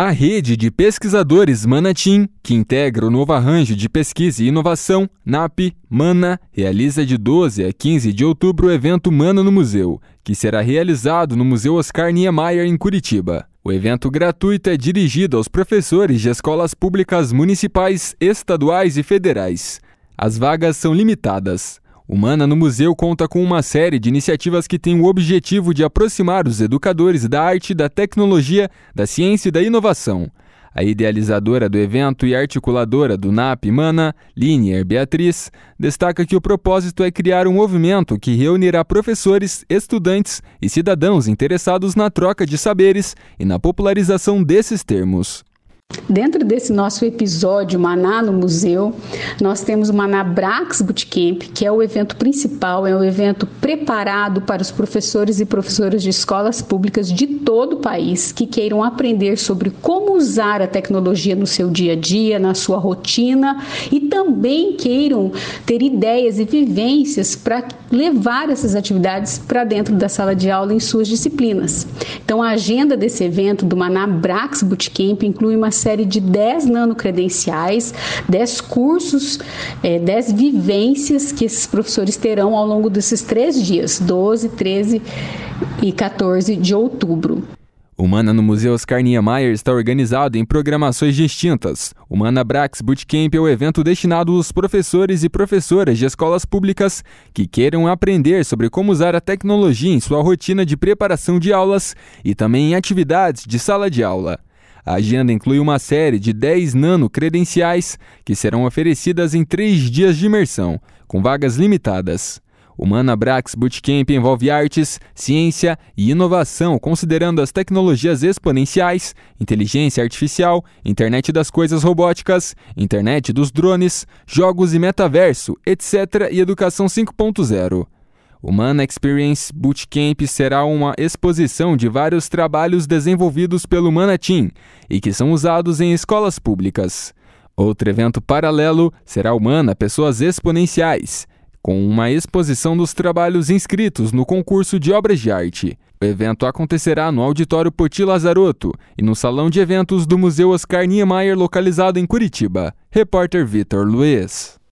A rede de pesquisadores Manatim, que integra o novo arranjo de pesquisa e inovação, NAP, MANA, realiza de 12 a 15 de outubro o evento MANA no Museu, que será realizado no Museu Oscar Niemeyer, em Curitiba. O evento gratuito é dirigido aos professores de escolas públicas municipais, estaduais e federais. As vagas são limitadas. O MANA no Museu conta com uma série de iniciativas que têm o objetivo de aproximar os educadores da arte, da tecnologia, da ciência e da inovação. A idealizadora do evento e articuladora do NAP MANA, Linier Beatriz, destaca que o propósito é criar um movimento que reunirá professores, estudantes e cidadãos interessados na troca de saberes e na popularização desses termos. Dentro desse nosso episódio Maná no Museu, nós temos o Maná Brax Bootcamp, que é o evento principal, é um evento preparado para os professores e professoras de escolas públicas de todo o país que queiram aprender sobre como usar a tecnologia no seu dia a dia, na sua rotina, e também queiram ter ideias e vivências para levar essas atividades para dentro da sala de aula em suas disciplinas. Então, a agenda desse evento do Maná Brax Bootcamp inclui uma série de 10 nanocredenciais, 10 cursos, 10 vivências que esses professores terão ao longo desses 3 dias, 12, 13 e 14 de outubro. O MANA no Museu Oscar Niemeyer está organizado em programações distintas. O MANA Brax Bootcamp é o evento destinado aos professores e professoras de escolas públicas que queiram aprender sobre como usar a tecnologia em sua rotina de preparação de aulas e também em atividades de sala de aula. A agenda inclui uma série de 10 nanocredenciais que serão oferecidas em 3 dias de imersão, com vagas limitadas. O MANA Brax Bootcamp envolve artes, ciência e inovação, considerando as tecnologias exponenciais, inteligência artificial, internet das coisas robóticas, internet dos drones, jogos e metaverso, etc. e educação 5.0. O MANA Experience Bootcamp será uma exposição de vários trabalhos desenvolvidos pelo Manatim e que são usados em escolas públicas. Outro evento paralelo será o MANA Pessoas Exponenciais, com uma exposição dos trabalhos inscritos no concurso de obras de arte. O evento acontecerá no Auditório Poti Lazarotto e no Salão de Eventos do Museu Oscar Niemeyer, localizado em Curitiba. Repórter Vitor Luiz.